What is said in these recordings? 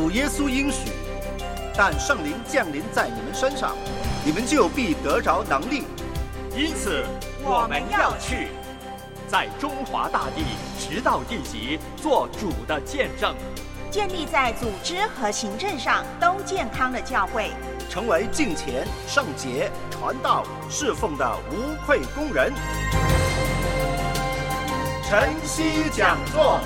主耶稣应许，但圣灵降临在你们身上，你们就必得着能力。 因此我们要去，在中华大地直到地极做主的见证， 建立在组织和行政上都健康的教会， 成为敬虔、圣洁、传道、侍奉的无愧工人。晨曦讲座。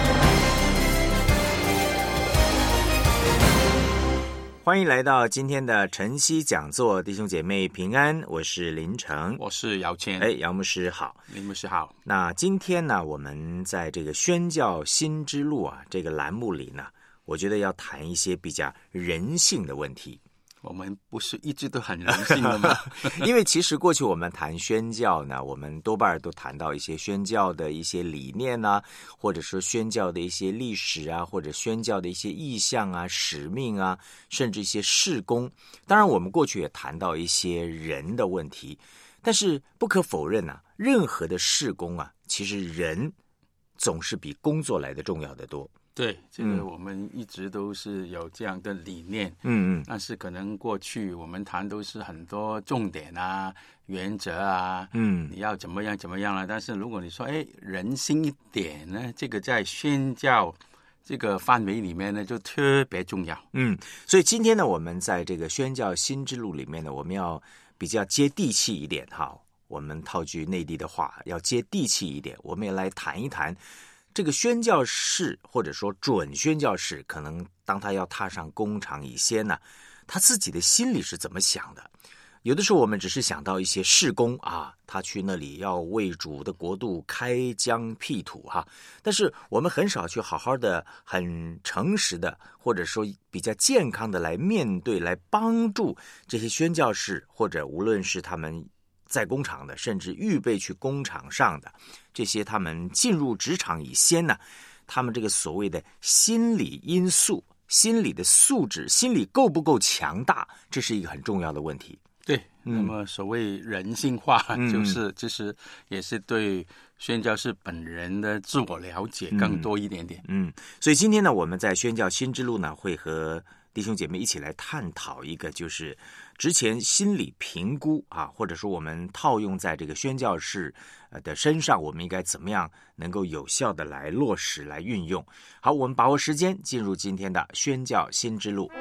欢迎来到今天的晨曦讲座，弟兄姐妹平安，我是林成， 我是姚谦。 姚牧师好。 林牧师好。 那今天呢，我们在这个宣教新之路啊这个栏目里呢，我觉得要谈一些比较人性的问题。 我们不是一直都很人性的吗？ 因为其实过去我们谈宣教呢，我们多半都谈到一些宣教的一些理念啊，或者说宣教的一些历史啊，或者宣教的一些意向啊、使命啊，甚至一些事工。当然我们过去也谈到一些人的问题，但是不可否认啊，任何的事工啊，其实人总是比工作来的重要的多。 对，这个我们一直都是有这样的理念，但是可能过去我们谈都是很多重点啊、原则啊，你要怎么样怎么样了。但是如果你说，人性一点呢，这个在宣教这个范围里面呢，就特别重要。 所以今天呢，我们在这个宣教新之路里面呢，我们要比较接地气一点哈。我们套句内地的话，要接地气一点，我们也来谈一谈。这个宣教士或者说准宣教士，可能当他要踏上工场以先呢，他自己的心里是怎么想的？有的时候我们只是想到一些事工啊，他去那里要为主的国度开疆辟土哈，但是我们很少去好好的、很诚实的，或者说比较健康的来面对、来帮助这些宣教士，或者无论是他们在工厂的，甚至预备去工厂上的这些，他们进入职场以先呢，他们这个所谓的心理因素、心理的素质、心理够不够强大，这是一个很重要的问题。 对，那么所谓人性化，就是其实也是对宣教士本人的自我了解更多一点点。 所以今天呢，我们在宣教新之路呢，会和弟兄姐妹一起来探讨一个就是之前心理评估啊，或者说我们套用在这个宣教士的身上，我们应该怎么样能够有效的来落实、来运用。好，我们把握时间，进入今天的宣教新之路。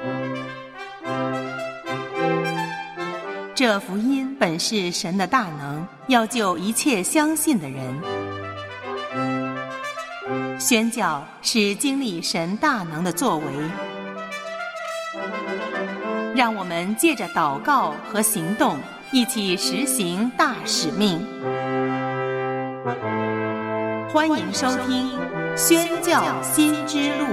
这福音本是神的大能，要救一切相信的人。宣教是经历神大能的作为，让我们借着祷告和行动，一起实行大使命。欢迎收听《宣教新之路》。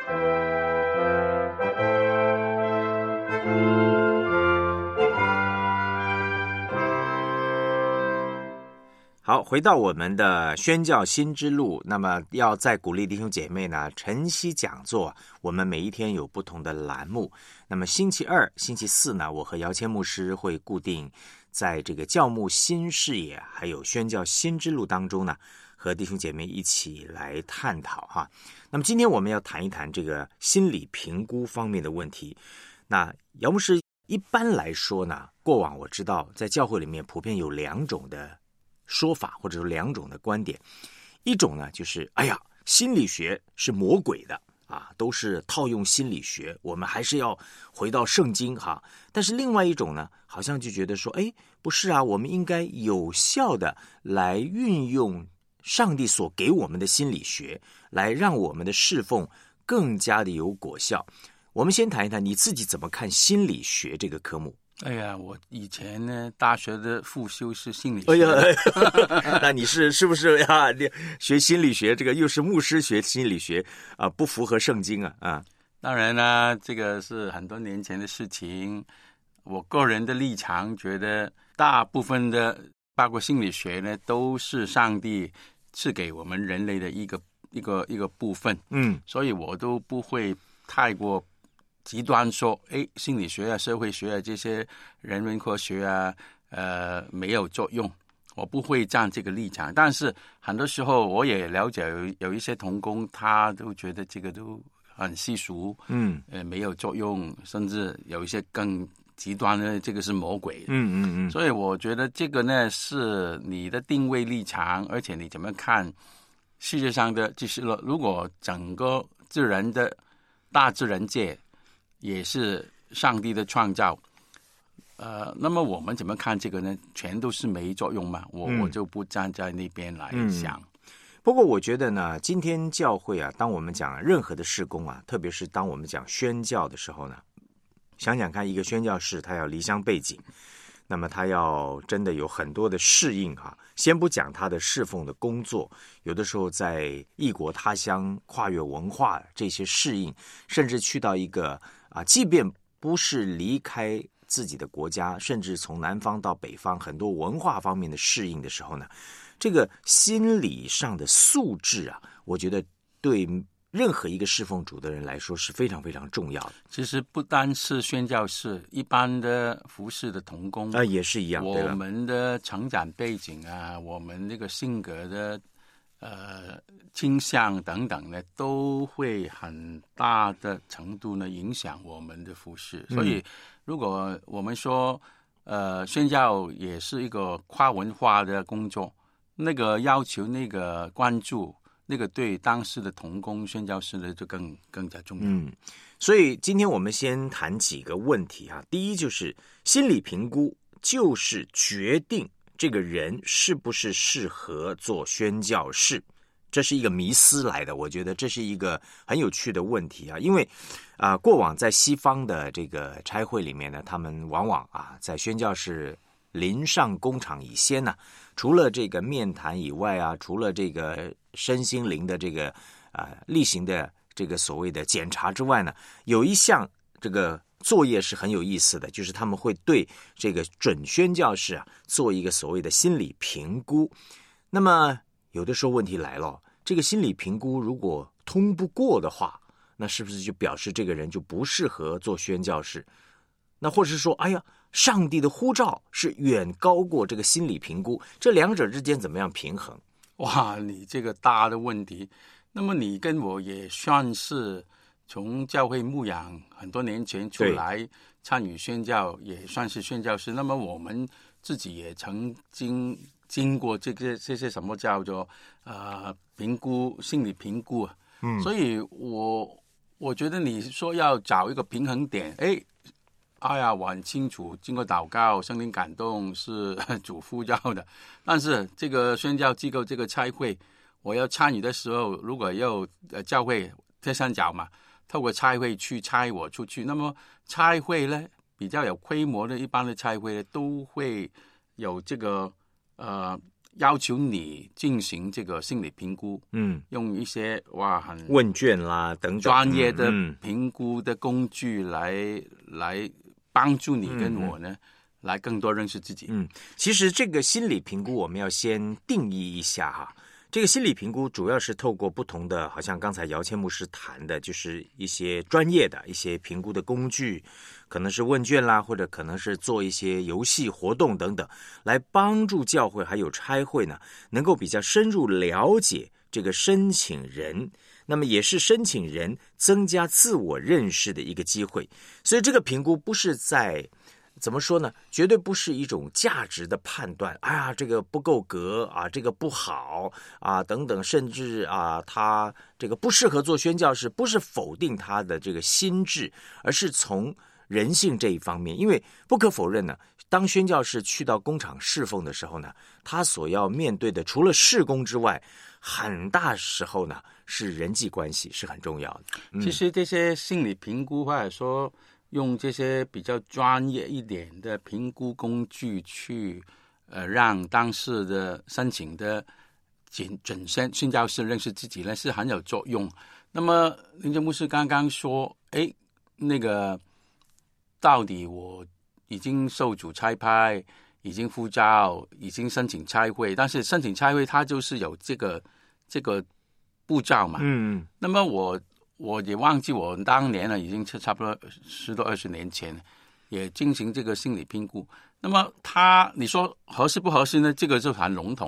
好，回到我们的宣教新之路，那么要再鼓励弟兄姐妹呢，晨曦讲座我们每一天有不同的栏目。那么星期二、星期四呢，我和姚谦牧师会固定在这个教牧新视野还有宣教新之路当中呢，和弟兄姐妹一起来探讨哈。那么今天我们要谈一谈这个心理评估方面的问题。那姚牧师一般来说呢，过往我知道在教会里面普遍有两种的说法，或者说两种的观点。一种呢就是心理学是魔鬼的啊，都是套用心理学，我们还是要回到圣经哈。但是另外一种呢，好像就觉得说不是啊，我们应该有效的来运用上帝所给我们的心理学，来让我们的侍奉更加的有果效。我们先谈一谈你自己怎么看心理学这个科目。 我以前呢，大学的副修是心理学。 那你是不是你学心理学，这个又是牧师学心理学啊，不符合圣经啊？ 当然啦，这个是很多年前的事情。我个人的立场觉得，大部分的包括心理学呢，都是上帝赐给我们人类的一个部分。所以我都不会太过极端说心理学啊、社会学啊这些人文科学啊没有作用，我不会站这个立场。但是很多时候我也了解有一些同工他都觉得这个都很稀疏，没有作用，甚至有一些更极端的，这个是魔鬼。所以我觉得这个呢是你的定位立场，而且你怎么看世界上的，就是如果整个自然的大自然界也是上帝的创造，那么我们怎么看这个呢？全都是没作用嘛？我就不站在那边来想。 不过我觉得呢，今天教会啊，当我们讲任何的事工啊，特别是当我们讲宣教的时候呢，想想看，一个宣教士他要离乡背井，那么他要真的有很多的适应啊。先不讲他的侍奉的工作，有的时候在异国他乡跨越文化这些适应，甚至去到一个即便不是离开自己的国家，甚至从南方到北方很多文化方面的适应的时候呢，这个心理上的素质啊，我觉得对任何一个侍奉主的人来说是非常非常重要的。 其实不单是宣教士，一般的服侍的同工也是一样。 我们的成长背景啊，我们那个性格的倾向等等呢，都会很大的程度呢影响我们的服侍。所以如果我们说宣教也是一个跨文化的工作，那个要求那个关注，那个对当时的同工宣教士呢就更加重要。 所以今天我们先谈几个问题啊。第一就是心理评估，就是决定这个人是不是适合做宣教士。这是一个迷思来的，我觉得这是一个很有趣的问题啊。因为过往在西方的这个差会里面呢，他们往往在宣教士临上工场以先呢，除了这个面谈以外啊，除了这个身心灵的这个例行的这个所谓的检查之外呢，有一项这个作业是很有意思的，就是他们会对这个准宣教士做一个所谓的心理评估。那么有的时候问题来了，这个心理评估如果通不过的话，那是不是就表示这个人就不适合做宣教士？那或者是说，上帝的呼召是远高过这个心理评估，这两者之间怎么样平衡？ 哇，你这个大的问题。那么你跟我也算是从教会牧养很多年前出来参与宣教，也算是宣教士。那么我们自己也曾经过这些什么叫做评估，心理评估。所以我觉得你说要找一个平衡点，我很清楚，经过祷告，圣灵感动是主呼召的，但是这个宣教机构这个差会，我要参与的时候，如果要教会铁三角嘛，透过差会去差我出去，那么差会呢比较有规模的一般的差会呢，都会有这个要求你进行这个心理评估，用一些很问卷啦等等专业的评估的工具来帮助你跟我呢，来更多认识自己。 其实这个心理评估我们要先定义一下哈。这个心理评估主要是透过不同的，好像刚才姚谦牧师谈的，就是一些专业的一些评估的工具，可能是问卷啦，或者可能是做一些游戏活动等等，来帮助教会还有差会呢，能够比较深入了解这个申请人，那么也是申请人增加自我认识的一个机会。所以这个评估不是在怎么说呢？绝对不是一种价值的判断。这个不够格这个不好等等，甚至他这个不适合做宣教士，不是否定他的这个心智，而是从人性这一方面。因为不可否认呢，当宣教士去到工厂侍奉的时候呢，他所要面对的除了事工之外，很大时候呢是人际关系，是很重要的。 其实这些心理评估或者说用这些比较专业一点的评估工具去让当时的申请的准宣教士认识自己呢，是很有作用。那么林正牧师刚刚说，那个到底我已经受主差派，已经呼召，已经申请差会，但是申请差会它就是有这个步骤嘛。那么我也忘记我当年已经差不多10多20年前也进行这个心理评估。那么你说合适不合适呢？这个就很笼统。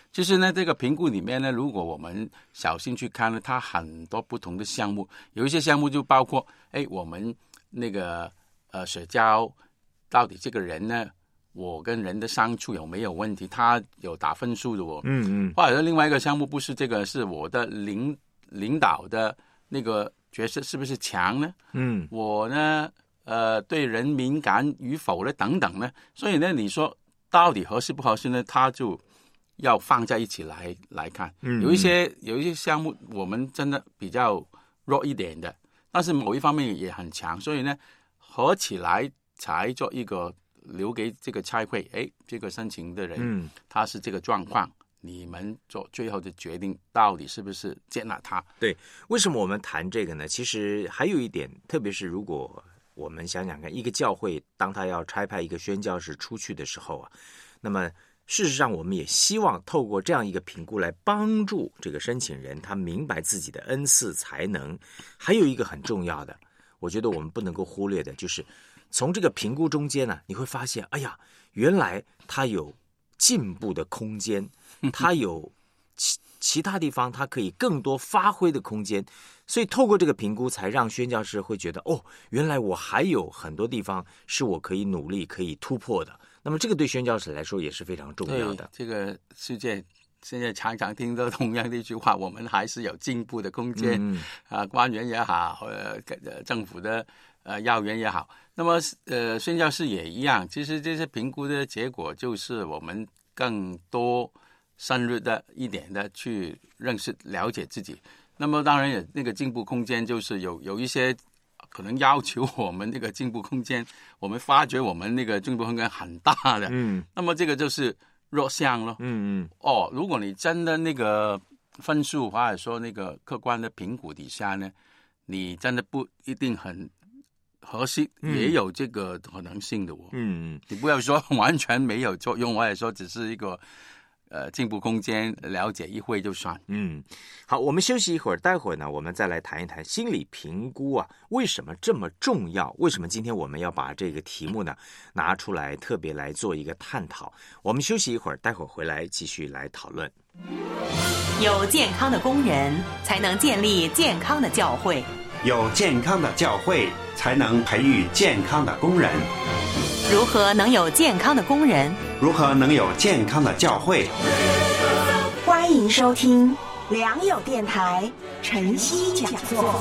其实呢，这个评估里面呢，如果我们小心去看呢，它很多不同的项目，有一些项目就包括，我们那个社交到底这个人呢，我跟人的相处有没有问题，他有打分数的哦。或者另外一个项目不是这个，是我的领导的那个角色是不是强呢？我呢，对人敏感与否呢，等等呢。所以呢，你说到底合适不合适呢？他就要放在一起来看。有一些项目我们真的比较弱一点的，但是某一方面也很强，所以呢，合起来才做一个留给这个差会，这个申请的人，他是这个状况。你们做最后的决定，到底是不是接纳他？ 对，为什么我们谈这个呢？其实还有一点，特别是如果我们想想看，一个教会当他要差派一个宣教士出去的时候啊，那么事实上我们也希望透过这样一个评估来帮助这个申请人他明白自己的恩赐才能。还有一个很重要的，我觉得我们不能够忽略的，就是从这个评估中间呢，你会发现，哎呀，原来他有进步的空间，他有其他地方他可以更多发挥的空间，所以透过这个评估才让宣教士会觉得，原来我还有很多地方是我可以努力可以突破的。那么这个对宣教士来说也是非常重要的。 这个世界现在常常听到同样的一句话，我们还是有进步的空间。官员也好，政府的要员也好，那么宣教士也一样。其实这些评估的结果就是我们更多深入的一点的去认识了解自己。那么当然也那个进步空间就是有一些可能要求我们那个进步空间，我们发觉我们那个进步空间很大的，那么这个就是弱项咯。如果你真的那个分数或者说那个客观的评估底下呢，你真的不一定很合适，也有这个可能性的你不要说完全没有作用，或者说只是一个进步空间，了解一会就算。 好，我们休息一会儿，待会儿呢，我们再来谈一谈心理评估啊，为什么这么重要？为什么今天我们要把这个题目呢拿出来，特别来做一个探讨？我们休息一会儿，待会儿回来继续来讨论。 有健康的工人，才能建立健康的教会； 有健康的教会，才能培育健康的工人。 如何能有健康的工人？ 如何能有健康的教会？ 欢迎收听良友电台晨曦讲座。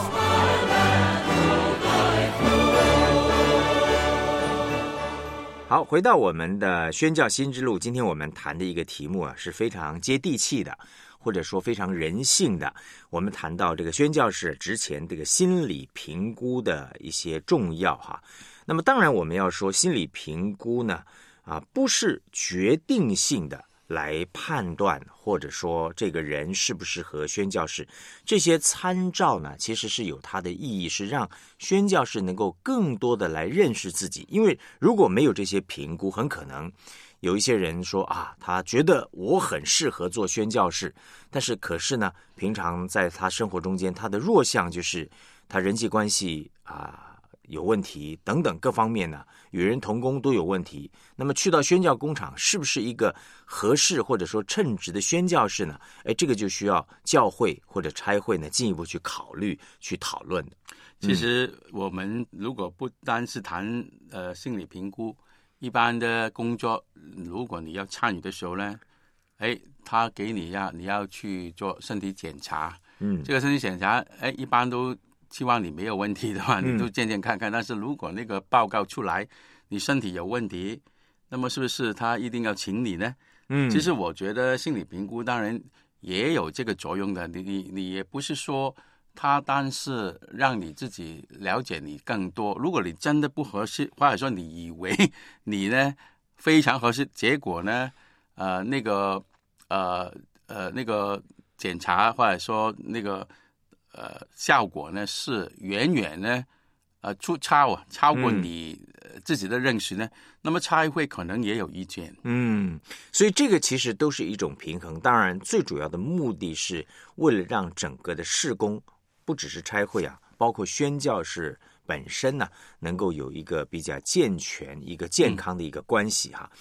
好，回到我们的宣教新之路，今天我们谈的一个题目啊，是非常接地气的，或者说非常人性的。我们谈到这个宣教士之前这个心理评估的一些重要哈。那么当然我们要说心理评估呢，不是决定性的来判断，或者说这个人适不适合宣教士。这些参照呢，其实是有它的意义，是让宣教士能够更多的来认识自己。因为如果没有这些评估，很可能有一些人说他觉得我很适合做宣教士，但是可是呢，平常在他生活中间，他的弱项就是他人际关系有问题等等各方面呢，与人同工都有问题。那么去到宣教工场，是不是一个合适或者说称职的宣教士呢？这个就需要教会或者差会呢进一步去考虑、去讨论的。 其实我们如果不单是谈心理评估，一般的工作，如果你要参与的时候呢，他给你你要去做身体检查，这个身体检查，一般都希望你没有问题的话，你都健健看看。但是如果那个报告出来，你身体有问题，那么是不是他一定要请你呢？其实我觉得心理评估当然也有这个作用的。你也不是说他单是让你自己了解你更多。如果你真的不合适，或者说你以为你呢非常合适，结果呢那个检查或者说那个效果呢是远远呢超过你自己的认识呢，那么差会可能也有意见。 所以这个其实都是一种平衡。当然最主要的目的是为了让整个的事工，不只是差会包括宣教士本身呢，能够有一个比较健全、一个健康的一个关系哈。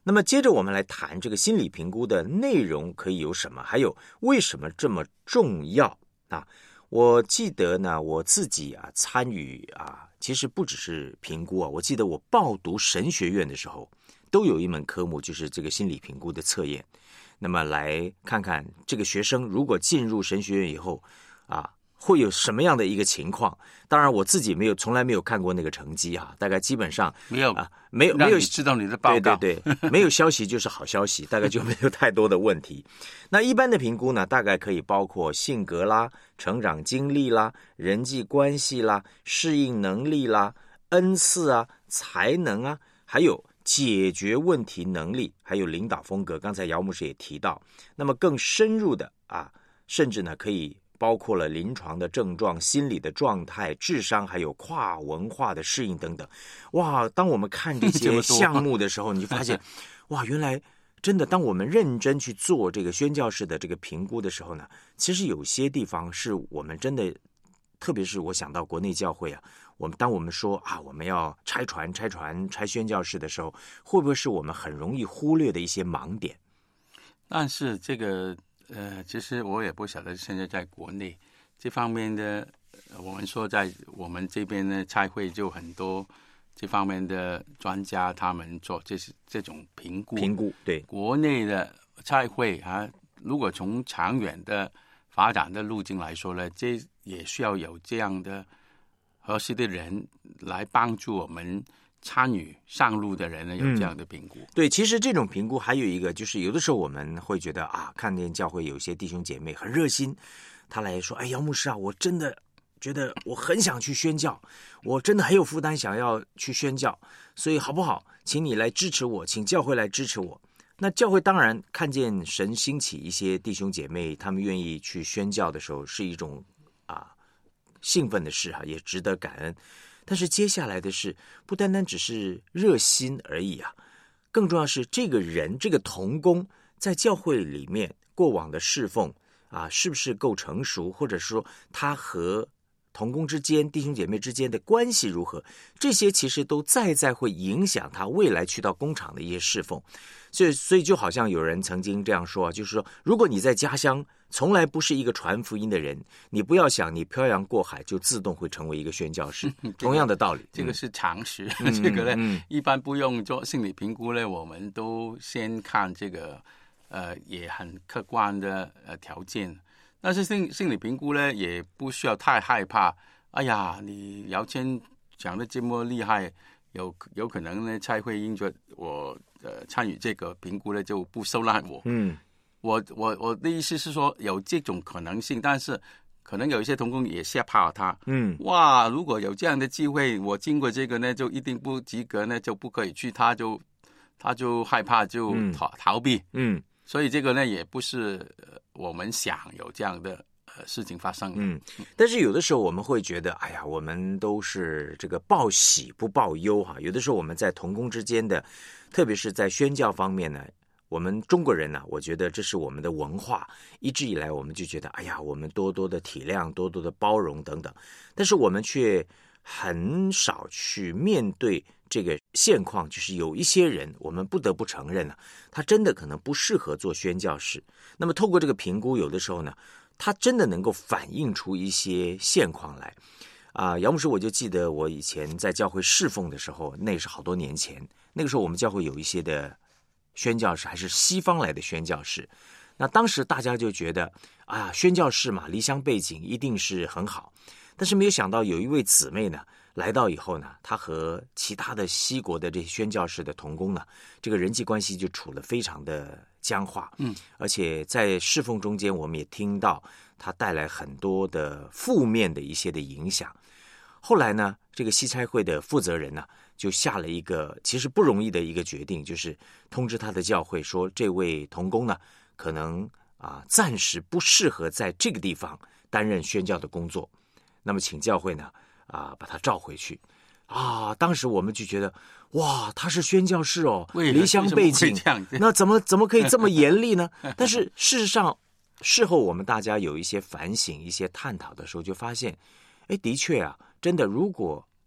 那么接着我们来谈这个心理评估的内容可以有什么，还有为什么这么重要啊？我记得呢，我自己参与其实不只是评估我记得我报读神学院的时候，都有一门科目就是这个心理评估的测验。那么来看看这个学生如果进入神学院以后会有什么样的一个情况？当然我自己从来没有看过那个成绩大概基本上没有没有知道你的报告， 对，没有消息就是好消息，大概就没有太多的问题。那一般的评估呢，大概可以包括性格啦、成长经历啦、人际关系啦、适应能力啦、恩赐才能还有解决问题能力，还有领导风格。刚才姚牧师也提到，那么更深入的甚至呢可以包括了临床的症状、心理的状态、智商，还有跨文化的适应等等。哇，当我们看这些项目的时候，你就发现，哇，原来真的，当我们认真去做这个宣教士的这个评估的时候呢，其实有些地方是我们真的，特别是我想到国内教会当我们说我们要拆宣教士的时候，会不会是我们很容易忽略的一些盲点？ 但是这个其实我也不晓得现在在国内这方面的，我们说在我们这边呢，差会就很多这方面的专家，他们做这种评估。 对， 国内的差会如果从长远的发展的路径来说呢，这也需要有这样的合适的人来帮助我们参与上路的人呢，有这样的评估。 对，其实这种评估还有一个，就是有的时候我们会觉得看见教会有些弟兄姐妹很热心，他来说，姚牧师我真的觉得我很想去宣教，我真的很有负担想要去宣教，所以好不好，请你来支持我，请教会来支持我。那教会当然看见神兴起一些弟兄姐妹，他们愿意去宣教的时候，是一种兴奋的事也值得感恩。但是接下来的是不单单只是热心而已更重要是这个人，这个同工在教会里面过往的侍奉是不是够成熟，或者说他和同工之间、弟兄姐妹之间的关系如何，这些其实都在会影响他未来去到工厂的一些侍奉。所以就好像有人曾经这样说就是说，如果你在家乡从来不是一个传福音的人，你不要想你漂洋过海就自动会成为一个宣教士。同样的道理， 这个是常识。这个呢，一般不用做心理评估呢，我们都先看这个也很客观的条件。但是心理评估呢，也不需要太害怕。哎呀，你姚谦讲的这么厉害，有可能呢，才会因着我参与这个评估呢，就不收纳我。我的意思是说，有这种可能性，但是可能有一些同工也吓怕他。哇，如果有这样的机会，我经过这个呢，就一定不及格呢，就不可以去，他就害怕，就逃避。所以这个呢，也不是我们想有这样的事情发生。 但是有的时候我们会觉得，哎呀，我们都是这个报喜不报忧有的时候我们在同工之间的，特别是在宣教方面呢，我们中国人呢，我觉得这是我们的文化，一直以来我们就觉得，哎呀，我们多多的体谅，多多的包容等等，但是我们却很少去面对这个现况，就是有一些人，我们不得不承认他真的可能不适合做宣教士。那么透过这个评估，有的时候呢，他真的能够反映出一些现况来。姚牧师，我就记得我以前在教会侍奉的时候，那是好多年前，那个时候我们教会有一些的宣教士，还是西方来的宣教士。那当时大家就觉得宣教士嘛，离乡背景一定是很好。但是没有想到有一位姊妹呢，来到以后呢，她和其他的西国的这些宣教士的同工呢，这个人际关系就处得非常的僵化。而且在侍奉中间，我们也听到它带来很多的负面的一些的影响。后来呢，这个西差会的负责人呢，就下了一个其实不容易的一个决定，就是通知他的教会说，这位同工呢，可能暂时不适合在这个地方担任宣教的工作。那么请教会呢把他召回去。当时我们就觉得，哇，他是宣教士离乡背景，那怎么可以这么严厉呢？但是事实上，事后我们大家有一些反省、一些探讨的时候，就发现，的确真的，如果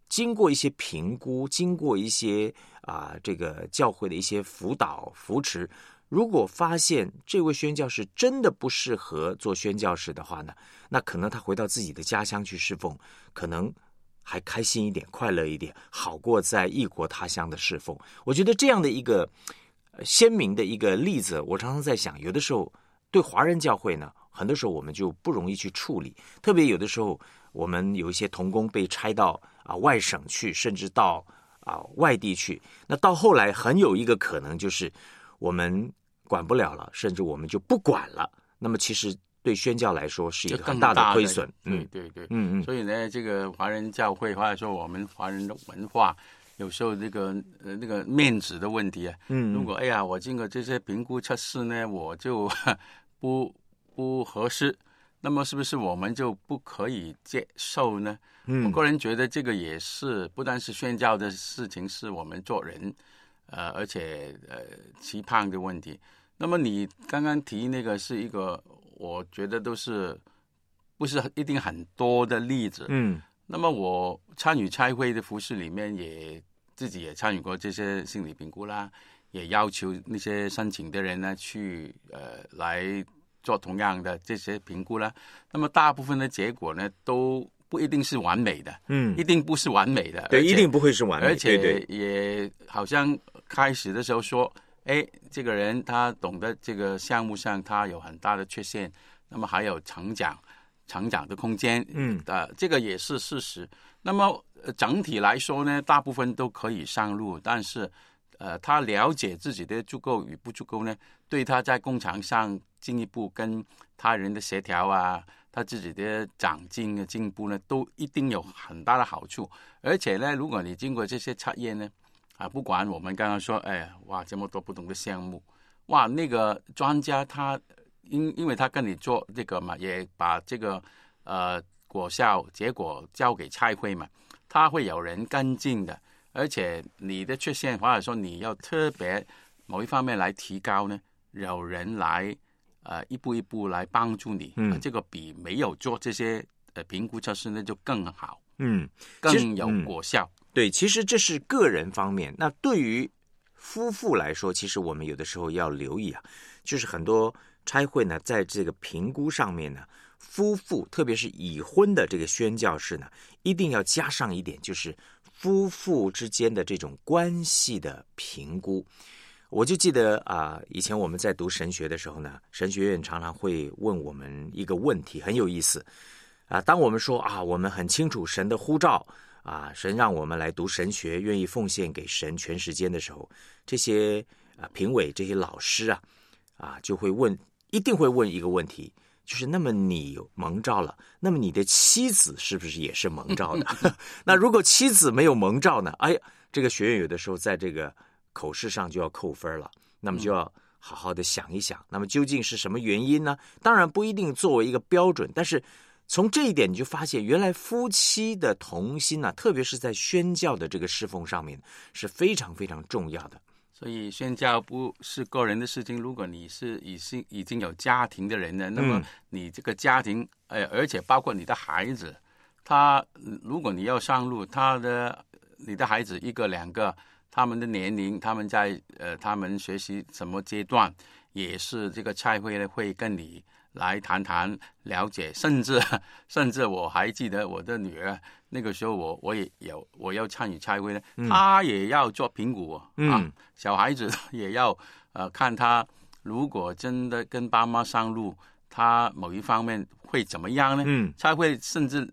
经过一些评估，经过一些这个教会的一些辅导扶持，如果发现这位宣教士真的不适合做宣教士的话呢，那可能他回到自己的家乡去侍奉，可能还开心一点，快乐一点，好过在异国他乡的侍奉。我觉得这样的一个鲜明的一个例子，我常常在想，有的时候对华人教会呢，很多时候我们就不容易去处理，特别有的时候我们有一些同工被差到外省去，甚至到外地去，那到后来很有一个可能就是我们管不了了，甚至我们就不管了。那么其实对宣教来说是一个很大的亏损。 对，所以呢，这个华人教会或者说我们华人的文化，有时候那个面子的问题啊，如果我经过这些评估测试呢，我就不合适，那么是不是我们就不可以接受呢？我个人觉得这个也是不单是宣教的事情，是我们做人而且期盼的问题。那么你刚刚提那个是一个我觉得都是不是一定很多的例子。那么我参与差会的服事里面，自己也参与过这些心理评估啦，也要求那些申请的人呢去来做同样的这些评估啦。那么大部分的结果呢都不一定是完美的，一定不是完美的， 对，一定不会是完美， 而且也好像开始的时候说，这个人他懂得这个项目上他有很大的缺陷，那么还有成长的空间，这个也是事实。那么整体来说呢，大部分都可以上路，但是他了解自己的足够与不足够呢，对他在工厂上进一步跟他人的协调他自己的长进的进步呢，都一定有很大的好处。而且呢，如果你经过这些测验呢，不管我们刚刚说，这么多不同的项目，那个专家他因为他跟你做这个嘛，也把这个结果交给差会嘛，他会有人跟进的。而且你的缺陷或者说你要特别某一方面来提高呢，有人来一步一步来帮助你，这个比没有做这些评估测试呢就更好，更有果效。 对，其实这是个人方面。那对于夫妇来说，其实我们有的时候要留意就是很多差会呢，在这个评估上面呢，夫妇特别是已婚的这个宣教士呢，一定要加上一点，就是夫妇之间的这种关系的评估。我就记得以前我们在读神学的时候呢，神学院常常会问我们一个问题，很有意思当我们说我们很清楚神的呼召神让我们来读神学，愿意奉献给神全时间的时候，这些评委这些老师就会一定会问一个问题，就是那么你蒙召了，那么你的妻子是不是也是蒙召的？那如果妻子没有蒙召呢？这个学院有的时候在这个口试上就要扣分了，那么就要好好的想一想，那么究竟是什么原因呢？当然不一定作为一个标准，但是从这一点你就发现，原来夫妻的同心特别是在宣教的这个侍奉上面是非常非常重要的。 所以宣教不是个人的事情，如果你是已经有家庭的人呢，那么你这个家庭而且包括你的孩子，如果你要上路，你的孩子一个两个，他们的年龄，他们在他们学习什么阶段，也是这个差会呢会跟你来谈谈了解，甚至我还记得我的女儿那个时候我要参与差会呢，她也要做评估小孩子也要看他如果真的跟爸妈上路，他某一方面会怎么样呢？差会甚至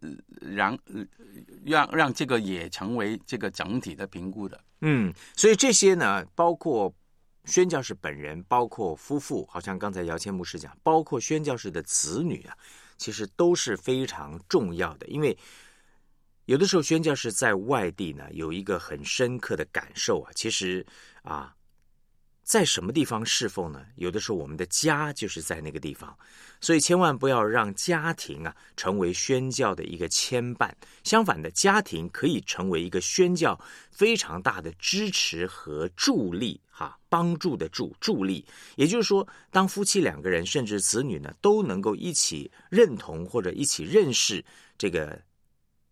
让这个也成为这个整体的评估的。 所以这些呢，包括宣教士本人，包括夫妇，好像刚才姚谦牧师讲，包括宣教士的子女其实都是非常重要的。因为有的时候宣教士在外地呢，有一个很深刻的感受其实在什么地方侍奉呢？有的时候我们的家就是在那个地方，所以千万不要让家庭成为宣教的一个牵绊。相反的，家庭可以成为一个宣教非常大的支持和助力帮助的助力。也就是说，当夫妻两个人甚至子女呢，都能够一起认同或者一起认识这个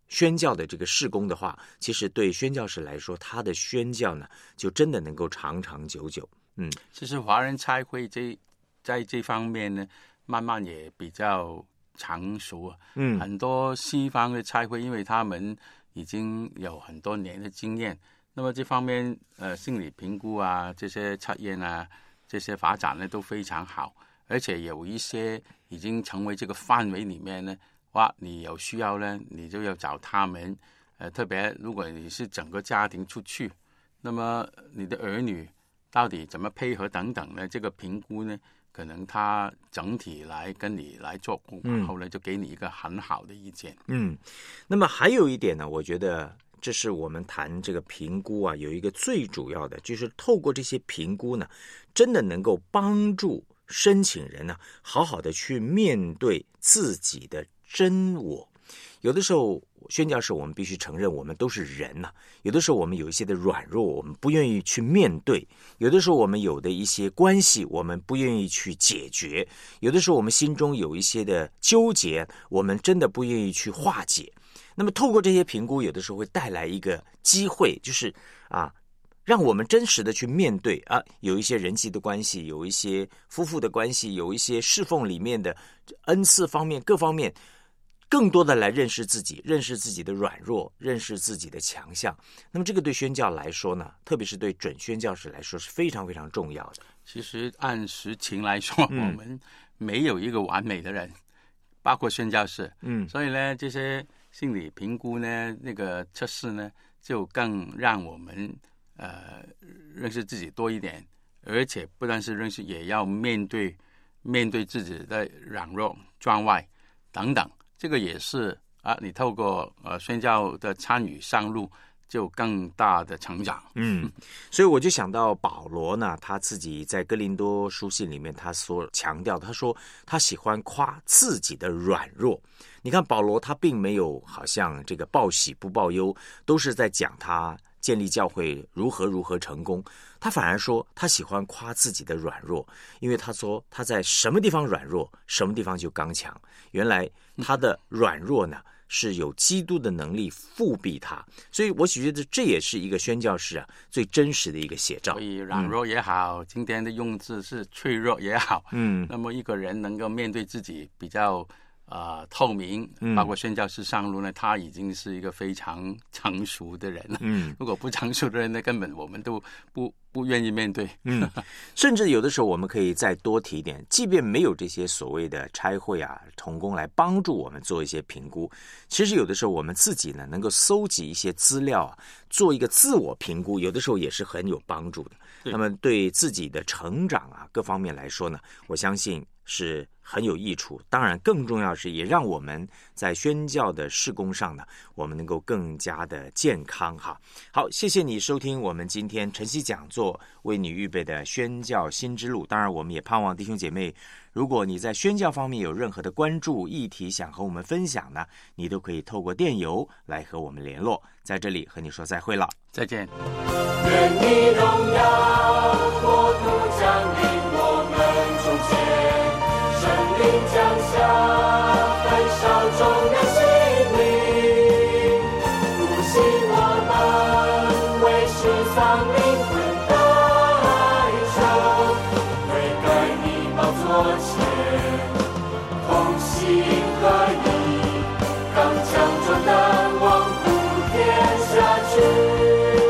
宣教的这个事工的话，其实对宣教士来说，他的宣教呢，就真的能够长长久久。 其实华人差会在这方面呢，慢慢也比较成熟。很多西方的差会，因为他们已经有很多年的经验，那么这方面心理评估啊，这些测验啊，这些发展呢都非常好，而且有一些已经成为这个范围里面呢，你有需要呢，你就要找他们。特别如果你是整个家庭出去，那么你的儿女到底怎么配合等等呢？这个评估呢，可能他整体来跟你来做工，然后呢就给你一个很好的意见。 那么还有一点呢，我觉得这是我们谈这个评估啊，有一个最主要的，就是透过这些评估呢，真的能够帮助申请人呢，好好的去面对自己的真我。有的时候宣教士我们必须承认，我们都是人呐，有的时候我们有一些的软弱，我们不愿意去面对；有的时候我们有的一些关系，我们不愿意去解决；有的时候我们心中有一些的纠结，我们真的不愿意去化解。那么透过这些评估，有的时候会带来一个机会，就是让我们真实的去面对有一些人际的关系，有一些夫妇的关系，有一些侍奉里面的恩赐方面各方面，更多的来认识自己，认识自己的软弱，认识自己的强项。那么这个对宣教来说呢，特别是对准宣教士来说是非常非常重要的。 其实按实情来说，我们没有一个完美的人，包括宣教士。所以呢，这些心理评估呢，那个测试呢，就更让我们认识自己多一点，而且不但是认识，也要面对自己的软弱、状外等等。这个也是你透过宣教的参与上路，就更大的成长。 所以我就想到保罗呢，他自己在哥林多书信里面他所强调，他说他喜欢夸自己的软弱。你看保罗他并没有好像这个报喜不报忧，都是在讲他建立教会如何成功，他反而说他喜欢夸自己的软弱，因为他说他在什么地方软弱，什么地方就刚强。原来他的软弱呢，是有基督的能力复辟他，所以我觉得这也是一个宣教士最真实的一个写照。 所以软弱也好，今天的用字是脆弱也好，那么一个人能够面对自己比较透明，包括宣教士上路呢，他已经是一个非常成熟的人了。如果不成熟的人呢，根本我们都不愿意面对。 甚至有的时候我们可以再多提一点，即便没有这些所谓的差会同工来帮助我们做一些评估，其实有的时候我们自己呢能够搜集一些资料做一个自我评估，有的时候也是很有帮助的。那么对自己的成长各方面来说呢，我相信是很有益处。当然更重要是也让我们在宣教的事工上呢，我们能够更加的健康。好，谢谢你收听我们今天晨曦讲座为你预备的宣教新之路。当然我们也盼望弟兄姐妹，如果你在宣教方面有任何的关注议题想和我们分享呢，你都可以透过电邮来和我们联络。在这里和你说再会了， 再见。 愿你荣耀国度降临我们中间，圣灵降下焚烧众人心灵，复兴我们为世上灵魂代求，悔改你宝座前同心合意，刚强壮胆往普天下去。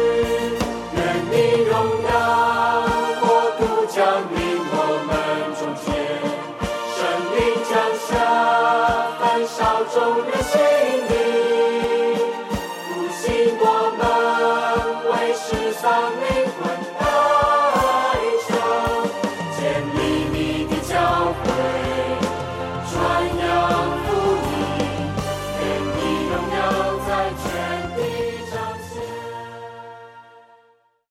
众人心灵，复兴我们为世上灵魂